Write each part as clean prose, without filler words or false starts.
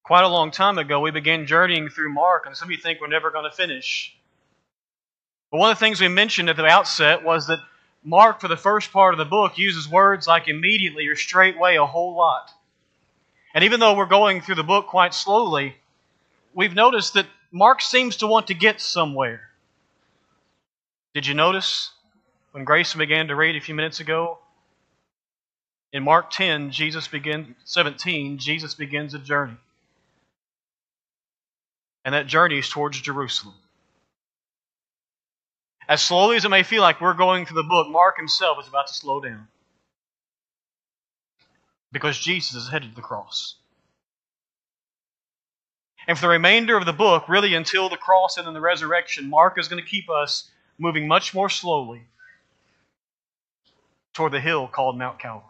Quite a long time ago, we began journeying through Mark, and some of you think we're never going to finish. But one of the things we mentioned at the outset was that Mark, for the first part of the book, uses words like immediately or straightway a whole lot. And even though we're going through the book quite slowly, we've noticed that Mark seems to want to get somewhere. Did you notice when Grayson began to read a few minutes ago? In Mark 10, 17, Jesus begins a journey. And that journey is towards Jerusalem. As slowly as it may feel like we're going through the book, Mark himself is about to slow down. Because Jesus is headed to the cross. And for the remainder of the book, really until the cross and then the resurrection, Mark is going to keep us moving much more slowly toward the hill called Mount Calvary.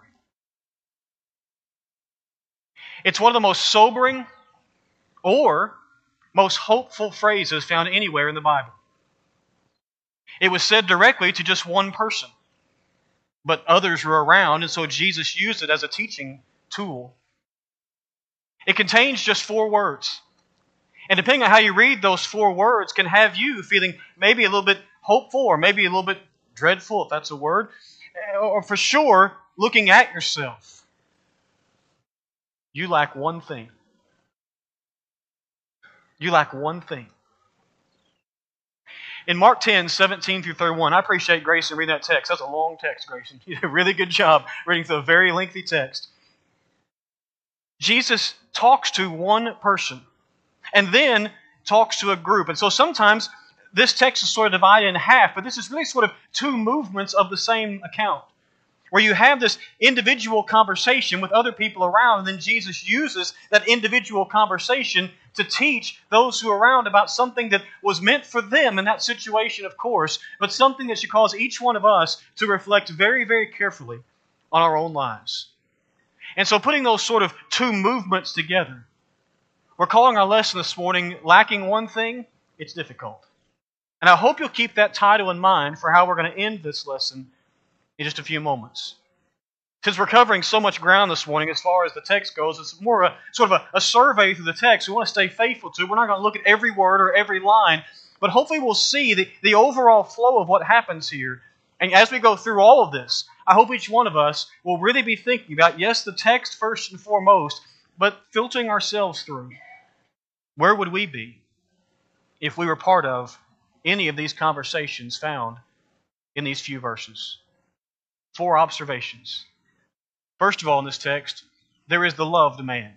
It's one of the most sobering or most hopeful phrases found anywhere in the Bible. It was said directly to just one person, but others were around, and so Jesus used it as a teaching tool. It contains just 4 words. And depending on how you read those 4 words can have you feeling maybe a little bit hopeful or maybe a little bit dreadful, if that's a word, or for sure, looking at yourself. You lack one thing. You lack one thing. In Mark 10, 17 through 31, I appreciate Grayson reading that text. That's a long text, Grayson. You did a really good job reading through a very lengthy text. Jesus talks to one person and then talks to a group. And so sometimes this text is sort of divided in half, but this is really sort of 2 movements of the same account, where you have this individual conversation with other people around, and then Jesus uses that individual conversation to teach those who are around about something that was meant for them in that situation, of course, but something that should cause each one of us to reflect very, very carefully on our own lives. And so putting those sort of 2 movements together, we're calling our lesson this morning, Lacking One Thing, It's Difficult. And I hope you'll keep that title in mind for how we're going to end this lesson in just a few moments. Since we're covering so much ground this morning as far as the text goes, it's more of a sort of a survey through the text. We want to stay faithful to it. We're not going to look at every word or every line, but hopefully we'll see the overall flow of what happens here. And as we go through all of this, I hope each one of us will really be thinking about, yes, the text first and foremost, but filtering ourselves through. Where would we be if we were part of any of these conversations found in these few verses? 4 observations. First of all, in this text, there is the loved man.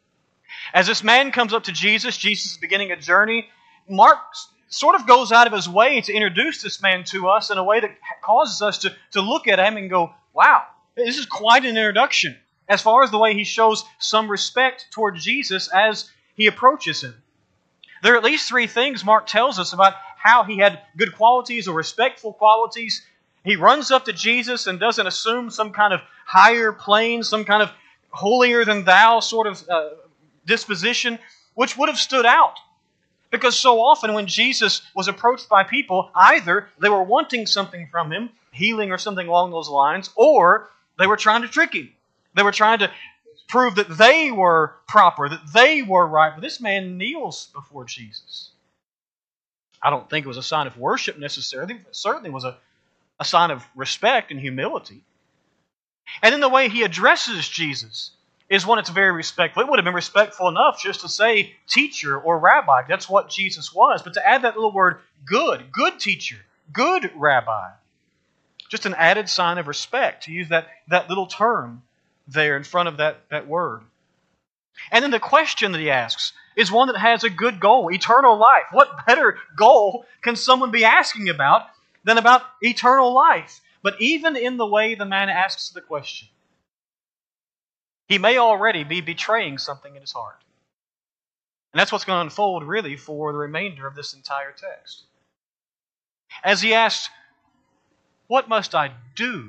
As this man comes up to Jesus, Jesus is beginning a journey. Mark sort of goes out of his way to introduce this man to us in a way that causes us to look at him and go, wow, this is quite an introduction, as far as the way he shows some respect toward Jesus as he approaches him. There are at least 3 things Mark tells us about how he had good qualities or respectful qualities. He runs up to Jesus and doesn't assume some kind of higher plane, some kind of holier-than-thou sort of disposition, which would have stood out. Because so often when Jesus was approached by people, either they were wanting something from him, healing or something along those lines, or they were trying to trick him. They were trying to prove that they were proper, that they were right. But this man kneels before Jesus. I don't think it was a sign of worship necessarily. It certainly was a sign of respect and humility. And then the way he addresses Jesus is one that's very respectful. It would have been respectful enough just to say teacher or rabbi. That's what Jesus was. But to add that little word good teacher, good rabbi, just an added sign of respect to use that little term there in front of that word. And then the question that he asks is one that has a good goal, eternal life. What better goal can someone be asking about than about eternal life? But even in the way the man asks the question, he may already be betraying something in his heart. And that's what's going to unfold really for the remainder of this entire text. As he asks, what must I do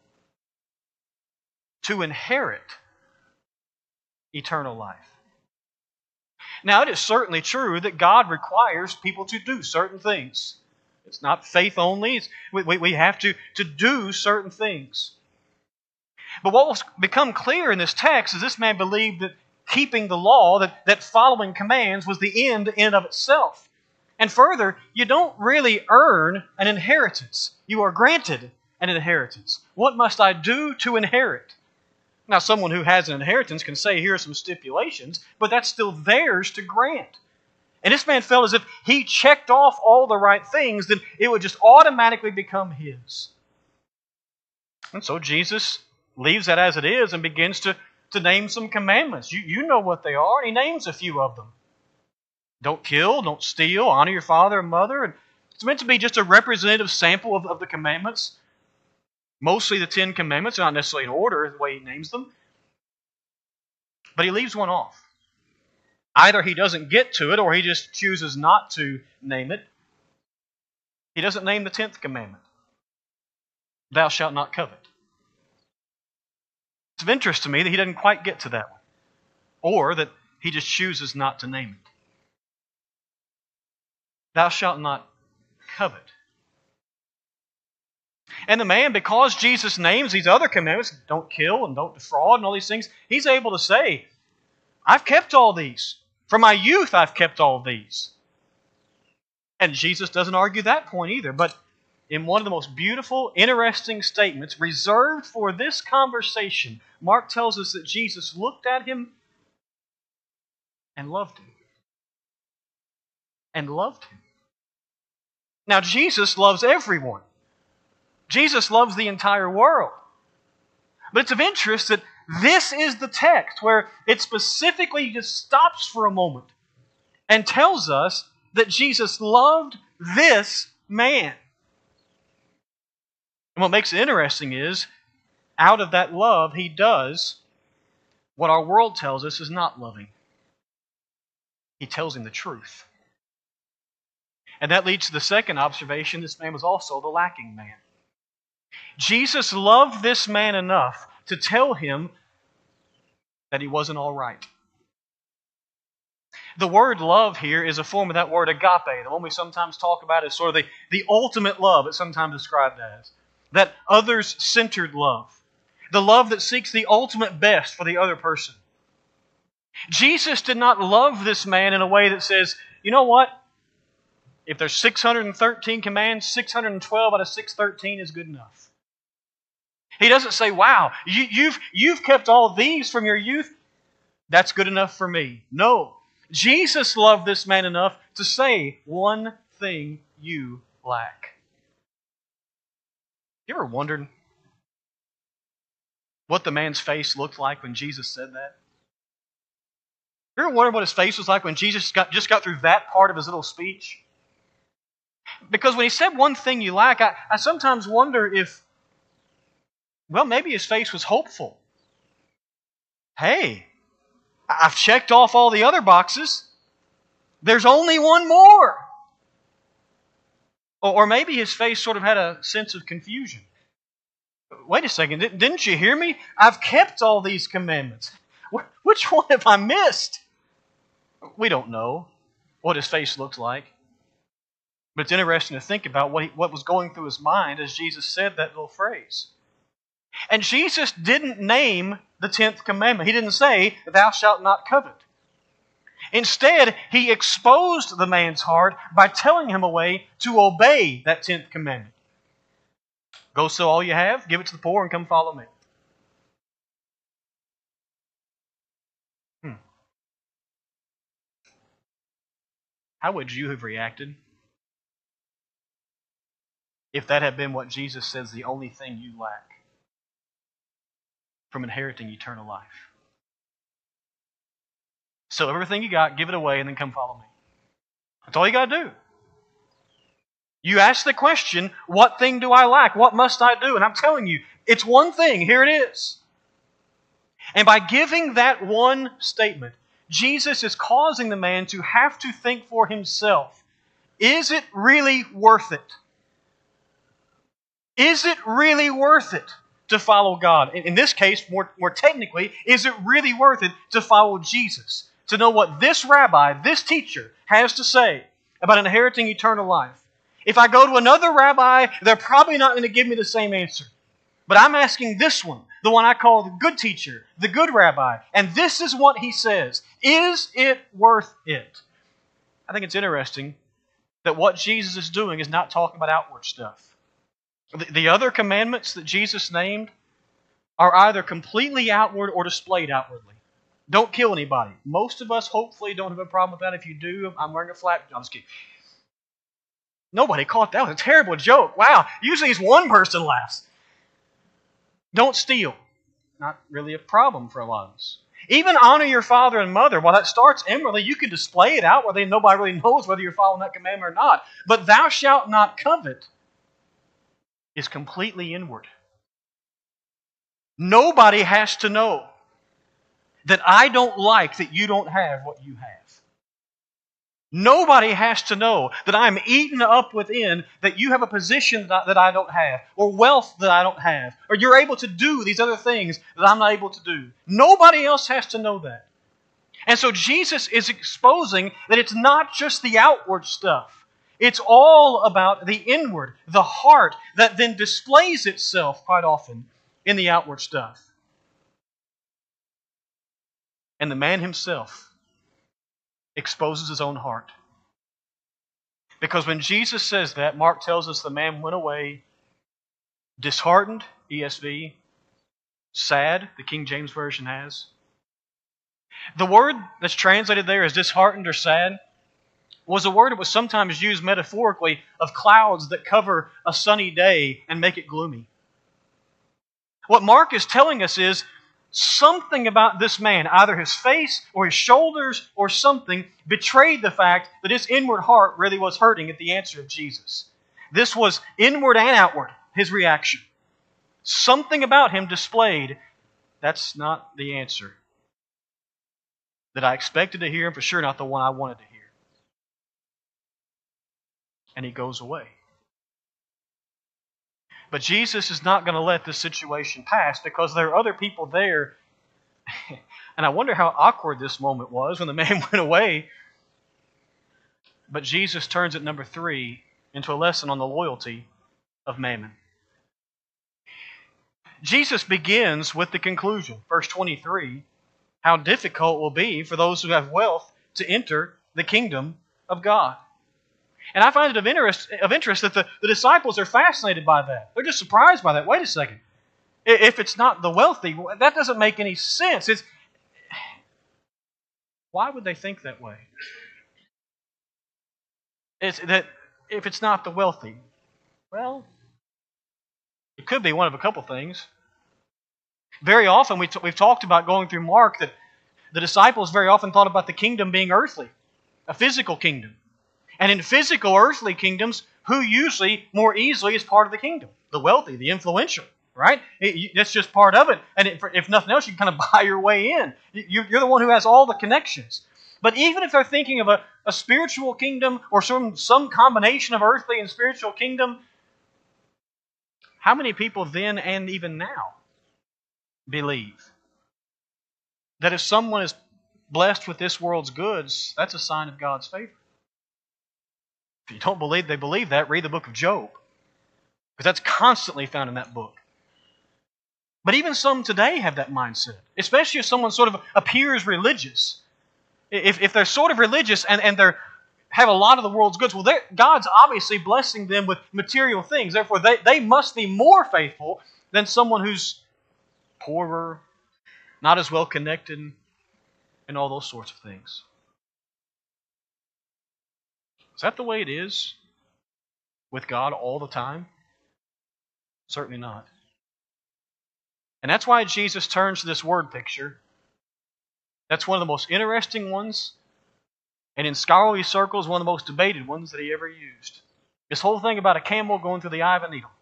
to inherit eternal life? Now, it is certainly true that God requires people to do certain things. It's not faith only. We have to do certain things. But what will become clear in this text is this man believed that keeping the law, that following commands was the end in and of itself. And further, you don't really earn an inheritance. You are granted an inheritance. What must I do to inherit? Now, someone who has an inheritance can say, here are some stipulations, but that's still theirs to grant. And this man felt as if he checked off all the right things, then it would just automatically become his. And so Jesus leaves that as it is and begins to name some commandments. You know what they are. He names a few of them. Don't kill, don't steal, honor your father and mother. And it's meant to be just a representative sample of the commandments. Mostly the 10 Commandments, not necessarily in order the way he names them. But he leaves one off. Either he doesn't get to it or he just chooses not to name it. He doesn't name the 10th commandment. Thou shalt not covet. It's of interest to me that he doesn't quite get to that one. Or that he just chooses not to name it. Thou shalt not covet. And the man, because Jesus names these other commandments, don't kill and don't defraud and all these things, he's able to say, I've kept all these. From my youth I've kept all these. And Jesus doesn't argue that point either, but in one of the most beautiful, interesting statements reserved for this conversation, Mark tells us that Jesus looked at him and loved him. And loved him. Now, Jesus loves everyone. Jesus loves the entire world. But it's of interest that this is the text where it specifically just stops for a moment and tells us that Jesus loved this man. And what makes it interesting is, out of that love, he does what our world tells us is not loving. He tells him the truth. And that leads to the second observation. This man was also the lacking man. Jesus loved this man enough to tell him that he wasn't all right. The word love here is a form of that word agape, the one we sometimes talk about as sort of the ultimate love, it's sometimes described as. That others-centered love. The love that seeks the ultimate best for the other person. Jesus did not love this man in a way that says, you know what? If there's 613 commands, 612 out of 613 is good enough. He doesn't say, wow, you've kept all these from your youth. That's good enough for me. No. Jesus loved this man enough to say one thing you lack. You ever wondered what the man's face looked like when Jesus said that? You ever wondered what his face was like when Jesus just got through that part of his little speech? Because when he said one thing you lack, I sometimes wonder if, well, maybe his face was hopeful. Hey, I've checked off all the other boxes. There's only one more. Or maybe his face sort of had a sense of confusion. Wait a second, didn't you hear me? I've kept all these commandments. Which one have I missed? We don't know what his face looked like. But it's interesting to think about what was going through his mind as Jesus said that little phrase. And Jesus didn't name the 10th commandment. He didn't say, thou shalt not covet. Instead, he exposed the man's heart by telling him a way to obey that 10th commandment. Go sell all you have, give it to the poor, and come follow me. How would you have reacted if that had been what Jesus says the only thing you lack from inheriting eternal life? Sell everything you got, give it away, and then come follow me. That's all you got to do. You ask the question, what thing do I lack? What must I do? And I'm telling you, it's one thing. Here it is. And by giving that one statement, Jesus is causing the man to have to think for himself, is it really worth it? Is it really worth it to follow God? In this case, more technically, is it really worth it to follow Jesus? To know what this rabbi, this teacher, has to say about inheriting eternal life. If I go to another rabbi, they're probably not going to give me the same answer. But I'm asking this one, the one I call the good teacher, the good rabbi. And this is what he says. Is it worth it? I think it's interesting that what Jesus is doing is not talking about outward stuff. The other commandments that Jesus named are either completely outward or displayed outwardly. Don't kill anybody. Most of us hopefully don't have a problem with that. If you do, I'm wearing a flat. I'm just kidding. Nobody caught that. That was a terrible joke. Wow. Usually it's one person laughs. Don't steal. Not really a problem for a lot of us. Even honor your father and mother. While that starts inwardly, you can display it outwardly. Nobody really knows whether you're following that commandment or not. But thou shalt not covet is completely inward. Nobody has to know that I don't like that you don't have what you have. Nobody has to know that I'm eaten up within that you have a position that I don't have, or wealth that I don't have, or you're able to do these other things that I'm not able to do. Nobody else has to know that. And so Jesus is exposing that it's not just the outward stuff. It's all about the inward, the heart, that then displays itself quite often in the outward stuff. And the man himself exposes his own heart. Because when Jesus says that, Mark tells us the man went away disheartened, ESV, sad, the King James Version has. The word that's translated there as disheartened or sad was a word that was sometimes used metaphorically of clouds that cover a sunny day and make it gloomy. What Mark is telling us is something about this man, either his face or his shoulders or something, betrayed the fact that his inward heart really was hurting at the answer of Jesus. This was inward and outward, his reaction. Something about him displayed, that's not the answer that I expected to hear, and for sure not the one I wanted to hear. And he goes away. But Jesus is not going to let this situation pass because there are other people there. And I wonder how awkward this moment was when the man went away. But Jesus turns at number 3 into a lesson on the loyalty of Mammon. Jesus begins with the conclusion, verse 23, how difficult it will be for those who have wealth to enter the kingdom of God. And I find it of interest that the disciples are fascinated by that. They're just surprised by that. Wait a second. If it's not the wealthy, that doesn't make any sense. Why would they think that way? It's that if it's not the wealthy, well, it could be one of a couple things. Very often we've talked about going through Mark that the disciples very often thought about the kingdom being earthly, a physical kingdom. And in physical earthly kingdoms, who usually more easily is part of the kingdom? The wealthy, the influential, right? That's just part of it. And if nothing else, you can kind of buy your way in. You're the one who has all the connections. But even if they're thinking of a spiritual kingdom or some combination of earthly and spiritual kingdom, how many people then and even now believe that if someone is blessed with this world's goods, that's a sign of God's favor? If you don't believe they believe that, read the book of Job. Because that's constantly found in that book. But even some today have that mindset. Especially if someone sort of appears religious. If they're sort of religious and they have a lot of the world's goods, well, God's obviously blessing them with material things. Therefore, they must be more faithful than someone who's poorer, not as well connected, and all those sorts of things. Is that the way it is with God all the time? Certainly not. And that's why Jesus turns to this word picture. That's one of the most interesting ones, and in scholarly circles, one of the most debated ones that he ever used. This whole thing about a camel going through the eye of a needle.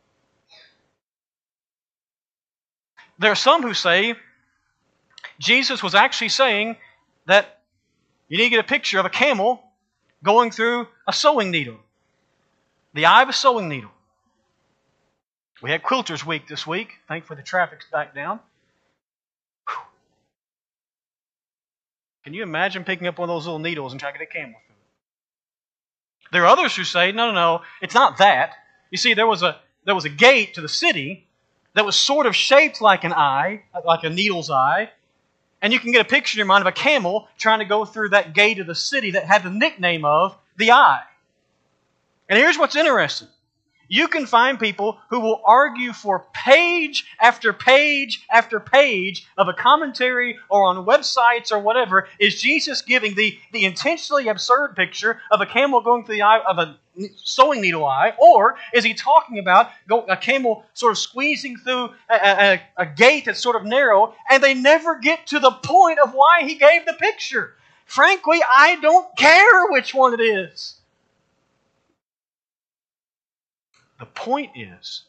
There are some who say Jesus was actually saying that you need to get a picture of a camel going through a sewing needle. The eye of a sewing needle. We had Quilters Week this week. Thankfully the traffic's back down. Whew. Can you imagine picking up one of those little needles and trying to get a camel through it? There are others who say, no, it's not that. You see, there was a gate to the city that was sort of shaped like an eye, like a needle's eye. And you can get a picture in your mind of a camel trying to go through that gate of the city that had the nickname of the Eye. And here's what's interesting. You can find people who will argue for page after page after page of a commentary or on websites or whatever. Is Jesus giving the intentionally absurd picture of a camel going through the eye of a sewing needle eye? Or is he talking about a camel sort of squeezing through a gate that's sort of narrow, and they never get to the point of why he gave the picture? Frankly, I don't care which one it is. The point is,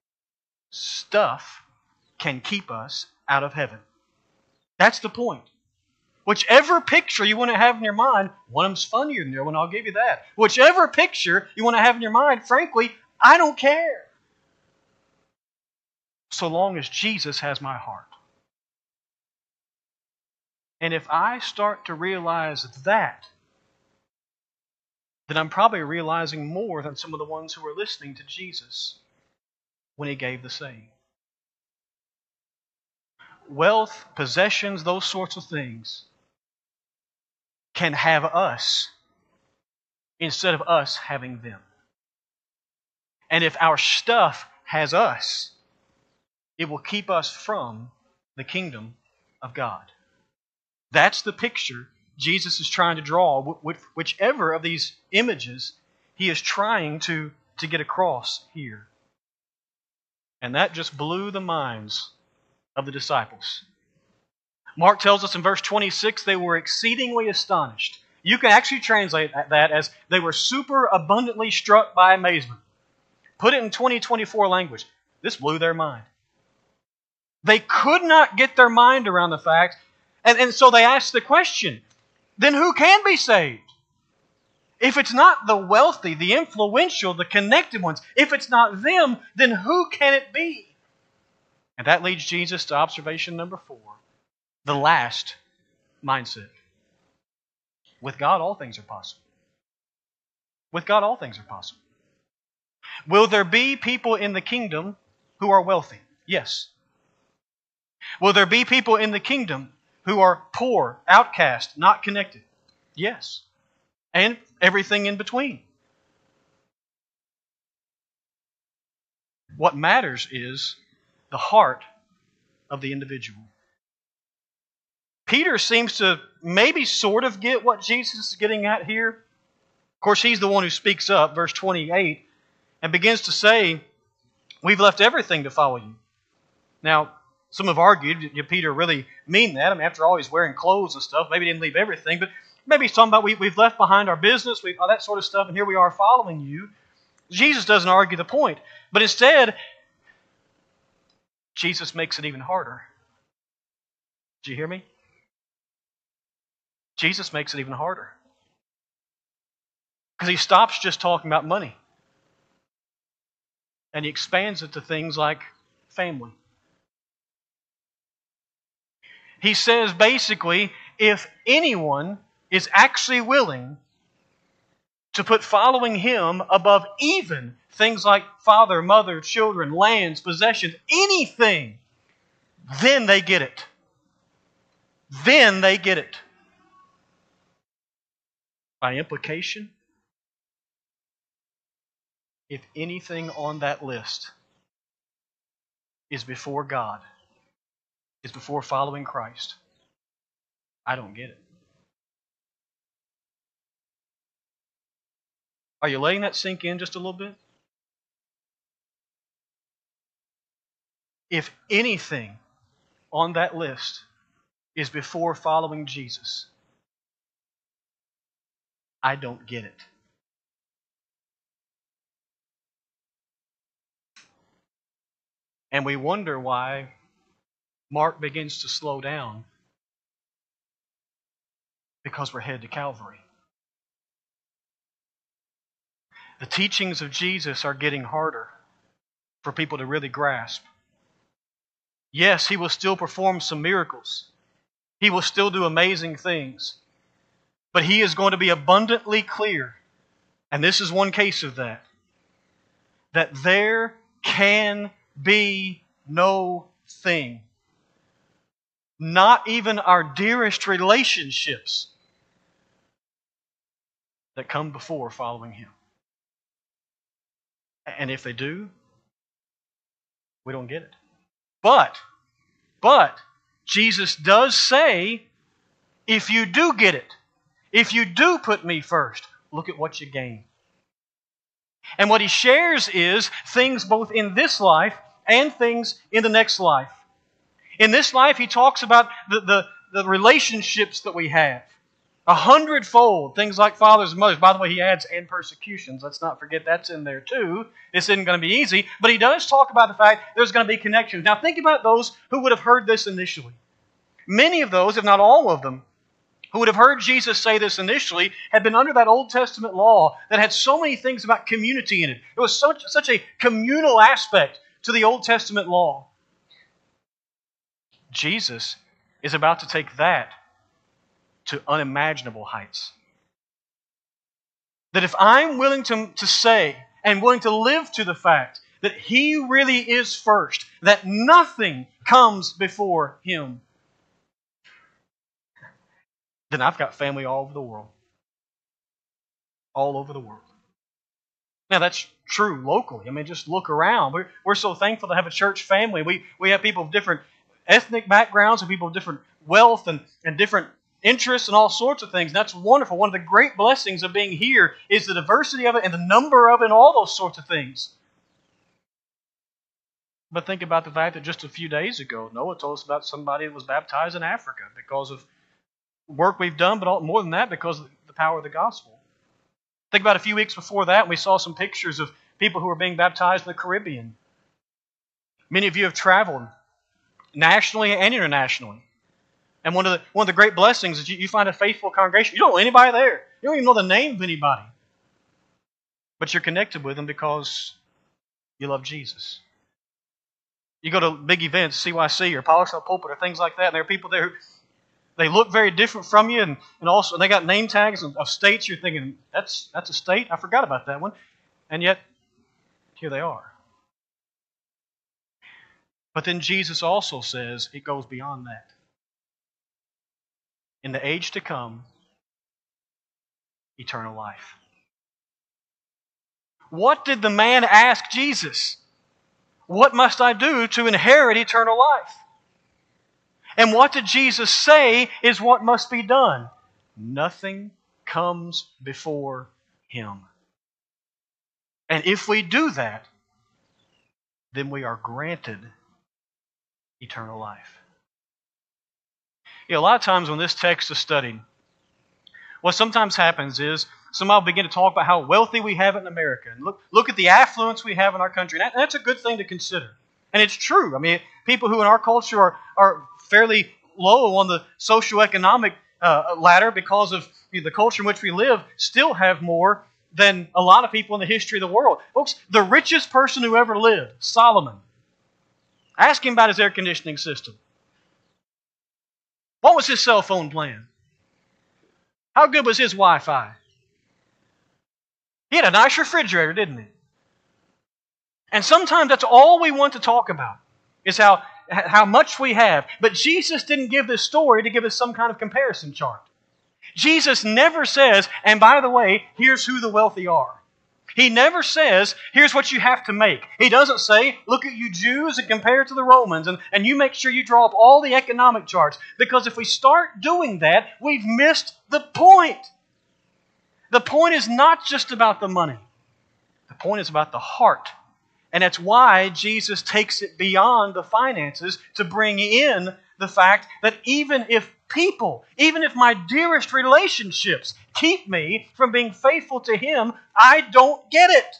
stuff can keep us out of heaven. That's the point. Whichever picture you want to have in your mind, one of them's funnier than the other one, I'll give you that. Whichever picture you want to have in your mind, frankly, I don't care. So long as Jesus has my heart. And if I start to realize that, then I'm probably realizing more than some of the ones who were listening to Jesus when He gave the saying. Wealth, possessions, those sorts of things can have us instead of us having them. And if our stuff has us, it will keep us from the kingdom of God. That's the picture Jesus is trying to draw, whichever of these images He is trying to get across here. And that just blew the minds of the disciples. Mark tells us in verse 26, they were exceedingly astonished. You can actually translate that as they were super abundantly struck by amazement. Put it in 2024 language. This blew their mind. They could not get their mind around the fact, and so they asked the question, then who can be saved? If it's not the wealthy, the influential, the connected ones, if it's not them, then who can it be? And that leads Jesus to observation number 4, the last mindset. With God, all things are possible. With God, all things are possible. Will there be people in the kingdom who are wealthy? Yes. Will there be people in the kingdom who are poor, outcast, not connected? Yes. And everything in between. What matters is the heart of the individual. Peter seems to maybe sort of get what Jesus is getting at here. Of course, he's the one who speaks up, verse 28, and begins to say, we've left everything to follow you. Now, some have argued, did Peter really mean that? I mean, after all, he's wearing clothes and stuff. Maybe he didn't leave everything, but maybe he's talking about we've left behind our business, all that sort of stuff, and here we are following you. Jesus doesn't argue the point, but instead, Jesus makes it even harder. Did you hear me? Jesus makes it even harder. Because he stops just talking about money. And he expands it to things like family. He says basically, if anyone is actually willing to put following Him above even things like father, mother, children, lands, possessions, anything, then they get it. Then they get it. By implication, if anything on that list is before God, is before following Christ, I don't get it. Are you letting that sink in just a little bit? If anything on that list is before following Jesus, I don't get it. And we wonder why Mark begins to slow down, because we're headed to Calvary. The teachings of Jesus are getting harder for people to really grasp. Yes, He will still perform some miracles. He will still do amazing things. But He is going to be abundantly clear, and this is one case of that there can be no thing, not even our dearest relationships, that come before following Him. And if they do, we don't get it. But Jesus does say, if you do get it, if you do put me first, look at what you gain. And what He shares is things both in this life and things in the next life. In this life, He talks about the relationships that we have. 100-fold, things like fathers and mothers. By the way, He adds, and persecutions. Let's not forget that's in there too. This isn't going to be easy, but He does talk about the fact there's going to be connections. Now think about those who would have heard this initially. Many of those, if not all of them, who would have heard Jesus say this initially, had been under that Old Testament law that had so many things about community in it. It was such a communal aspect to the Old Testament law. Jesus is about to take that to unimaginable heights. That if I'm willing to say and willing to live to the fact that He really is first, that nothing comes before Him, then I've got family all over the world. All over the world. Now that's true locally. I mean, just look around. We're so thankful to have a church family. We have people of different ethnic backgrounds and people of different wealth and different interests and all sorts of things. And that's wonderful. One of the great blessings of being here is the diversity of it and the number of it and all those sorts of things. But think about the fact that just a few days ago, Noah told us about somebody that was baptized in Africa because of work we've done, but more than that, because of the power of the gospel. Think about a few weeks before that, and we saw some pictures of people who were being baptized in the Caribbean. Many of you have traveled nationally and internationally. And one of the great blessings is you find a faithful congregation. You don't know anybody there. You don't even know the name of anybody. But you're connected with them because you love Jesus. You go to big events, CYC or Polish on the Pulpit or things like that, and there are people there who they look very different from you, and also they got name tags of states. You're thinking, that's a state? I forgot about that one. And yet, here they are. But then Jesus also says it goes beyond that. In the age to come, eternal life. What did the man ask Jesus? What must I do to inherit eternal life? And what did Jesus say is what must be done? Nothing comes before Him. And if we do that, then we are granted eternal life. You know, a lot of times when this text is studied, what sometimes happens is somebody will begin to talk about how wealthy we have it in America. And look at the affluence we have in our country. And that's a good thing to consider. And it's true. I mean, people who in our culture are fairly low on the socioeconomic ladder because of the culture in which we live still have more than a lot of people in the history of the world. Folks, the richest person who ever lived, Solomon, ask him about his air conditioning system. What was his cell phone plan? How good was his Wi-Fi? He had a nice refrigerator, didn't he? And sometimes that's all we want to talk about, is how much we have. But Jesus didn't give this story to give us some kind of comparison chart. Jesus never says, and by the way, here's who the wealthy are. He never says, here's what you have to make. He doesn't say, look at you Jews and compare it to the Romans, and you make sure you draw up all the economic charts. Because if we start doing that, we've missed the point. The point is not just about the money. The point is about the heart. And that's why Jesus takes it beyond the finances to bring in the fact that even if my dearest relationships keep me from being faithful to Him, I don't get it.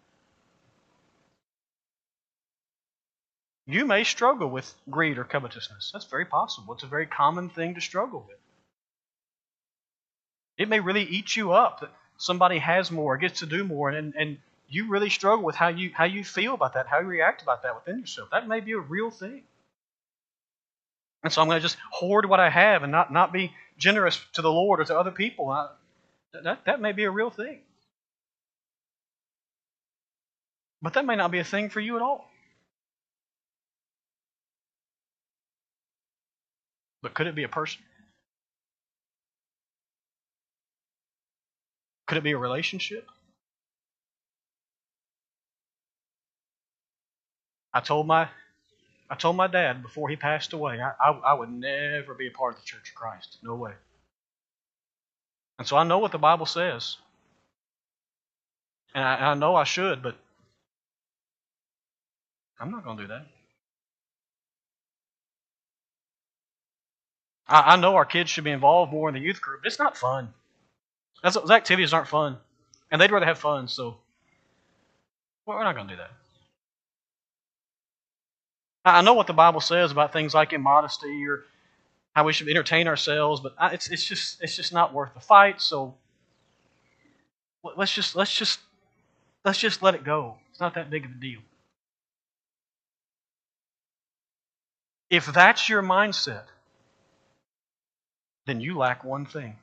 You may struggle with greed or covetousness. That's very possible. It's a very common thing to struggle with. It may really eat you up that somebody has more, gets to do more, and you really struggle with how you feel about that, how you react about that within yourself. That may be a real thing. And so I'm going to just hoard what I have and not be generous to the Lord or to other people. That may be a real thing. But that may not be a thing for you at all. But could it be a person? Could it be a relationship? I told my dad before he passed away, I would never be a part of the Church of Christ. No way. And so I know what the Bible says. And I know I should, but I'm not going to do that. I know our kids should be involved more in the youth group. It's not fun. Those activities aren't fun. And they'd rather have fun, so we're not going to do that. I know what the Bible says about things like immodesty or how we should entertain ourselves, but it's just not worth the fight. So let's just let it go. It's not that big of a deal. If that's your mindset, then you lack one thing.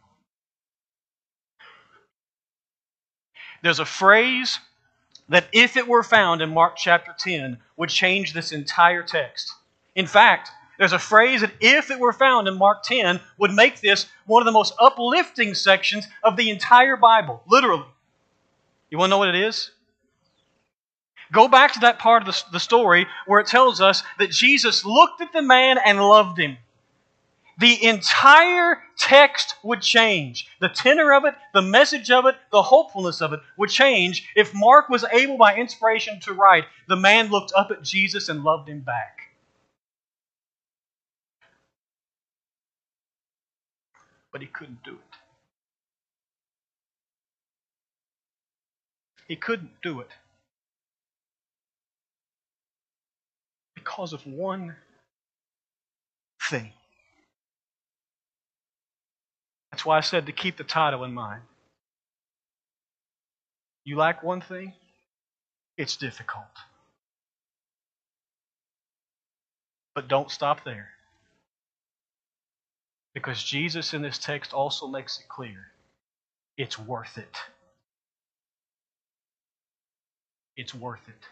There's a phrase that, if it were found in Mark chapter 10, would change this entire text. In fact, there's a phrase that, if it were found in Mark 10, would make this one of the most uplifting sections of the entire Bible, literally. You want to know what it is? Go back to that part of the story where it tells us that Jesus looked at the man and loved him. The entire text would change. The tenor of it, the message of it, the hopefulness of it would change if Mark was able by inspiration to write, the man looked up at Jesus and loved him back. But he couldn't do it. He couldn't do it because of one thing. That's why I said to keep the title in mind. You lack one thing, it's difficult. But don't stop there. Because Jesus in this text also makes it clear, it's worth it. It's worth it.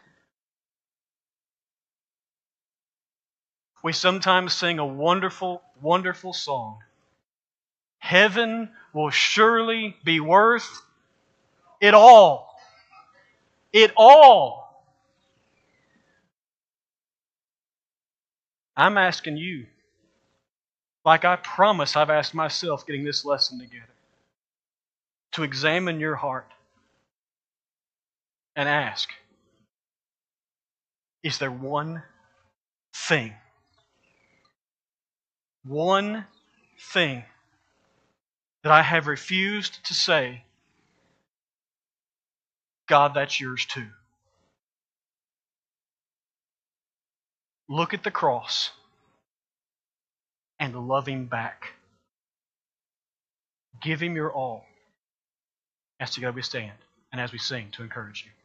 We sometimes sing a wonderful, wonderful song. Heaven will surely be worth it all. It all. I'm asking you, like I promise I've asked myself getting this lesson together, to examine your heart and ask, is there one thing that I have refused to say, God, that's yours too? Look at the cross and love Him back. Give Him your all as together we stand and as we sing to encourage you.